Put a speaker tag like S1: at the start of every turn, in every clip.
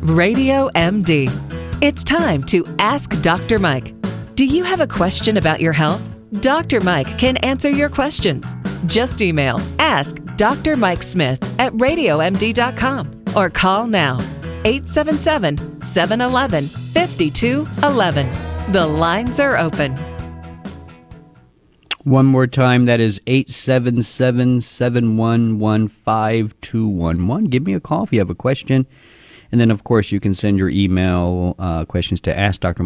S1: Radio MD. It's time to Ask Dr. Mike. Do you have a question about your health? Dr. Mike can answer your questions. Just email askdrmikesmith@radiomd.com or call now 877-711-5211. The lines are open.
S2: One more time, that is 877-711-5211. Give me a call if you have a question. And then, of course, you can send your email questions to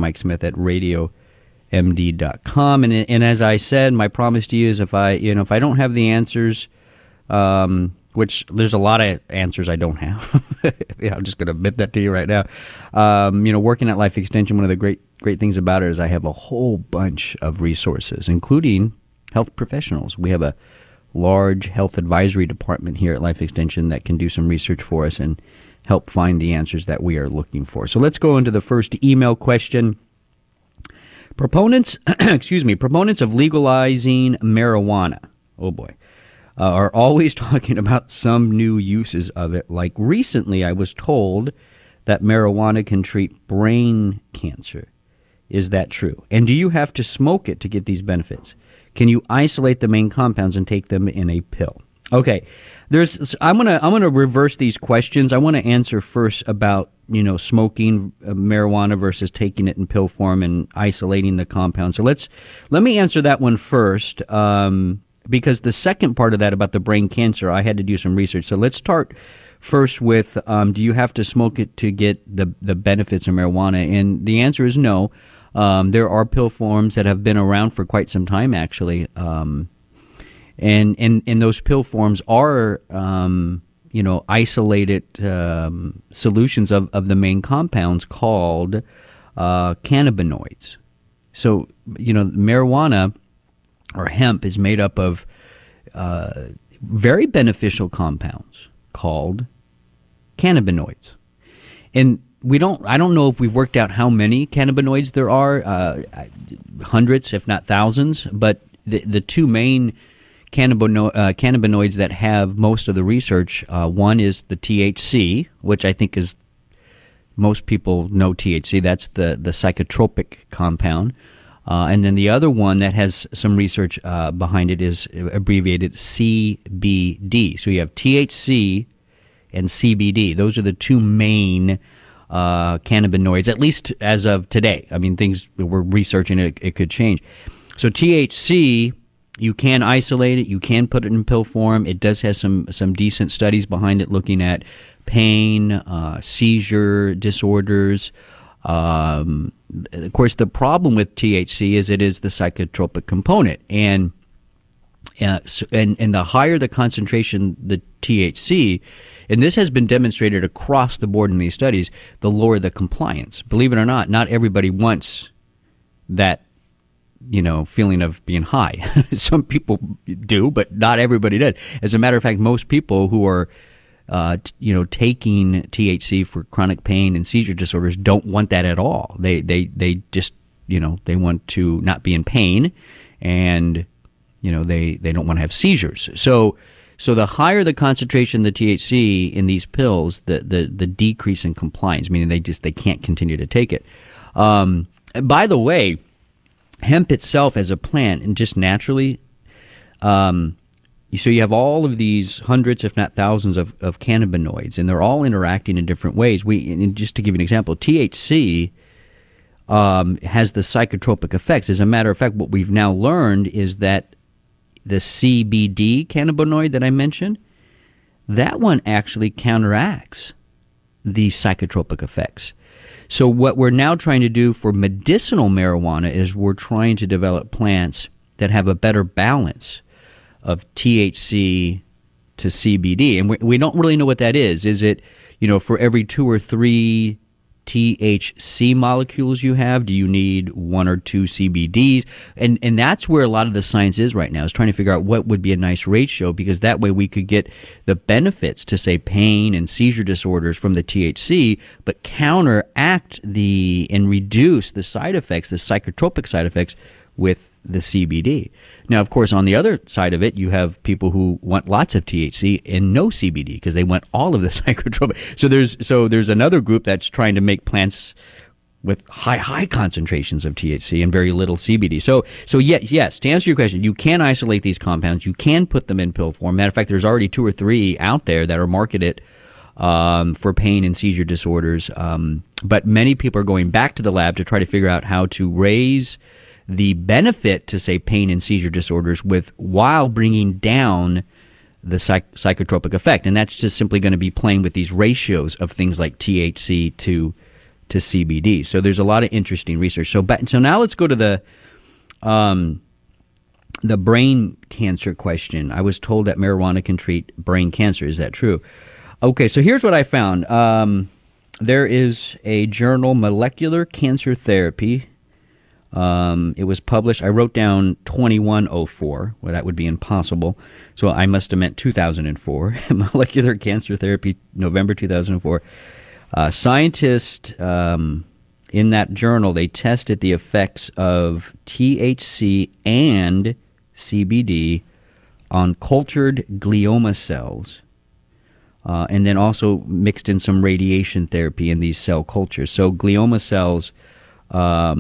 S2: askdrmikesmith@radiomd.com. And as I said, my promise to you is if I don't have the answers, which there's a lot of answers I don't have. I'm just going to admit that to you right now. Working at Life Extension, one of the great things about it is I have a whole bunch of resources, including health professionals. We have a large health advisory department here at Life Extension that can do some research for us and help find the answers that we are looking for. So let's go into the first email question. Proponents of legalizing marijuana, oh boy, are always talking about some new uses of it. Like recently, I was told that marijuana can treat brain cancer. Is that true? And do you have to smoke it to get these benefits? Can you isolate the main compounds and take them in a pill? Okay, I'm gonna reverse these questions. I want to answer first about smoking marijuana versus taking it in pill form and isolating the compounds. So let me answer that one first, because the second part of that about the brain cancer, I had to do some research. So let's start first with do you have to smoke it to get the benefits of marijuana? And the answer is no. There are pill forms that have been around for quite some time, actually. And those pill forms are, isolated solutions of the main compounds called cannabinoids. So, marijuana or hemp is made up of very beneficial compounds called cannabinoids. And I don't know if we've worked out how many cannabinoids there are, hundreds, if not thousands, but the two main cannabinoids that have most of the research, one is the THC, which I think is, most people know THC, that's the psychotropic compound. And then the other one that has some research behind it is abbreviated CBD. So you have THC and CBD. Those are the two main cannabinoids, at least as of today. I mean, things we're researching, it could change. So THC, you can isolate it. You can put it in pill form. It does have some decent studies behind it looking at pain, seizure disorders. Of course, the problem with THC is it is the psychotropic component. And the higher the concentration, the THC, and this has been demonstrated across the board in these studies, the lower the compliance. Believe it or not everybody wants that feeling of being high. Some people do, but not everybody does. As a matter of fact, most people who are, taking THC for chronic pain and seizure disorders don't want that at all. They just, they want to not be in pain, and, they don't want to have seizures. So the higher the concentration of the THC in these pills, the decrease in compliance, meaning they can't continue to take it. By the way, hemp itself as a plant, and just naturally, so you have all of these hundreds, if not thousands, of cannabinoids, and they're all interacting in different ways. And just to give you an example, THC has the psychotropic effects. As a matter of fact, what we've now learned is that the CBD cannabinoid that I mentioned, that one actually counteracts the psychotropic effects. So what we're now trying to do for medicinal marijuana is we're trying to develop plants that have a better balance of THC to CBD. And we don't really know what that is. Is it, for every 2 or 3 THC molecules you have, do you need 1 or 2 CBDs? And that's where a lot of the science is right now, is trying to figure out what would be a nice ratio, because that way we could get the benefits to, say, pain and seizure disorders from the THC, but counteract and reduce the side effects, the psychotropic side effects, with the CBD. Now, of course, on the other side of it, you have people who want lots of THC and no CBD because they want all of the psychotropic. So there's another group that's trying to make plants with high concentrations of THC and very little CBD. So yes, to answer your question, you can isolate these compounds. You can put them in pill form. Matter of fact, there's already 2 or 3 out there that are marketed for pain and seizure disorders. But many people are going back to the lab to try to figure out how to raise the benefit to, say, pain and seizure disorders while bringing down the psychotropic effect. And that's just simply going to be playing with these ratios of things like THC to CBD. So there's a lot of interesting research. So now let's go to the brain cancer question. I was told that marijuana can treat brain cancer. Is that true? Okay, so here's what I found. There is a journal, Molecular Cancer Therapy. It was published, I wrote down 2104. Well, that would be impossible. So I must have meant 2004. Molecular Cancer Therapy, November 2004. Scientists in that journal, they tested the effects of THC and CBD on cultured glioma cells. And then also mixed in some radiation therapy in these cell cultures. So glioma cells are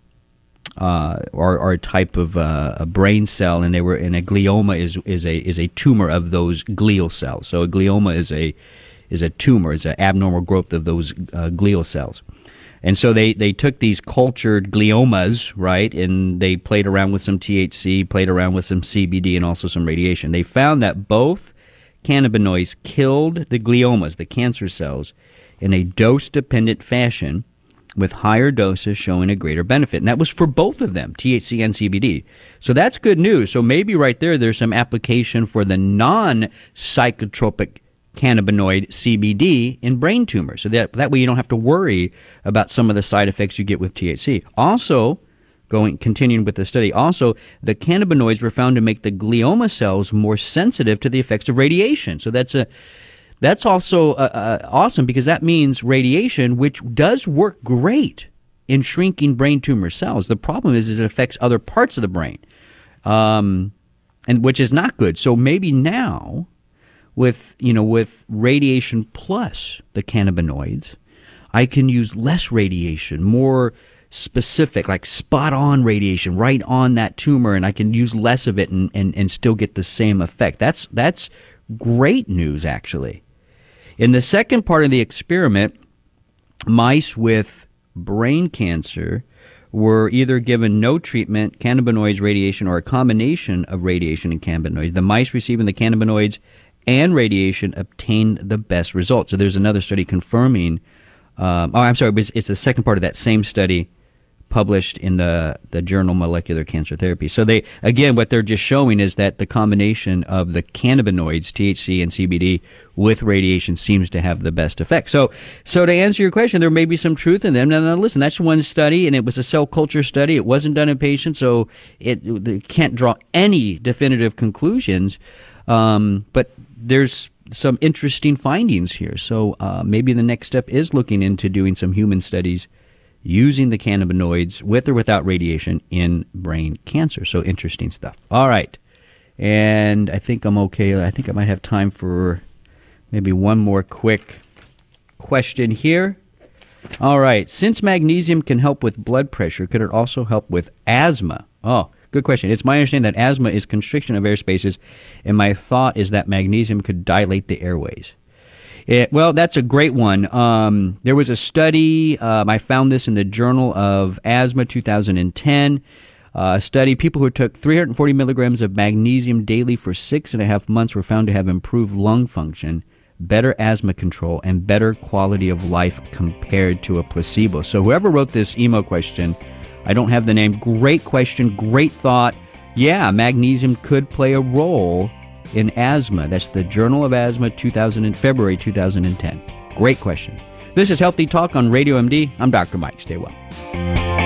S2: a type of a brain cell, and a glioma is a tumor of those glial cells. So a glioma is a tumor, is an abnormal growth of those glial cells. And so they took these cultured gliomas, right, and they played around with some THC, played around with some CBD, and also some radiation. They found that both cannabinoids killed the gliomas, the cancer cells, in a dose-dependent fashion, with higher doses showing a greater benefit. And that was for both of them, THC and CBD. So that's good news. So maybe right there's some application for the non-psychotropic cannabinoid CBD in brain tumors. So that way you don't have to worry about some of the side effects you get with THC. Also, continuing with the study, also, the cannabinoids were found to make the glioma cells more sensitive to the effects of radiation. So that's also awesome, because that means radiation, which does work great in shrinking brain tumor cells. The problem is it affects other parts of the brain, and which is not good. So maybe now, with radiation plus the cannabinoids, I can use less radiation, more specific, like spot-on radiation right on that tumor, and I can use less of it and still get the same effect. That's great news, actually. In the second part of the experiment, mice with brain cancer were either given no treatment, cannabinoids, radiation, or a combination of radiation and cannabinoids. The mice receiving the cannabinoids and radiation obtained the best results. So there's another study confirming, it's the second part of that same study published in the journal Molecular Cancer Therapy. So what they're just showing is that the combination of the cannabinoids, THC and CBD, with radiation seems to have the best effect. So to answer your question, there may be some truth in them. Now listen, that's one study, and it was a cell culture study. It wasn't done in patients, so they can't draw any definitive conclusions. But there's some interesting findings here. So maybe the next step is looking into doing some human studies using the cannabinoids with or without radiation in brain cancer. So interesting stuff. All right. And I think I'm okay. I think I might have time for maybe one more quick question here. All right. Since magnesium can help with blood pressure, could it also help with asthma? Oh, good question. It's my understanding that asthma is constriction of air spaces, and my thought is that magnesium could dilate the airways. Well, that's a great one. There was a study, I found this in the Journal of Asthma 2010, a study, people who took 340 milligrams of magnesium daily for 6.5 months were found to have improved lung function, better asthma control, and better quality of life compared to a placebo. So whoever wrote this email question, I don't have the name, great question, great thought. Yeah, magnesium could play a role in asthma. That's the Journal of Asthma, February 2010. Great question. This is Healthy Talk on Radio MD. I'm Dr. Mike. Stay well.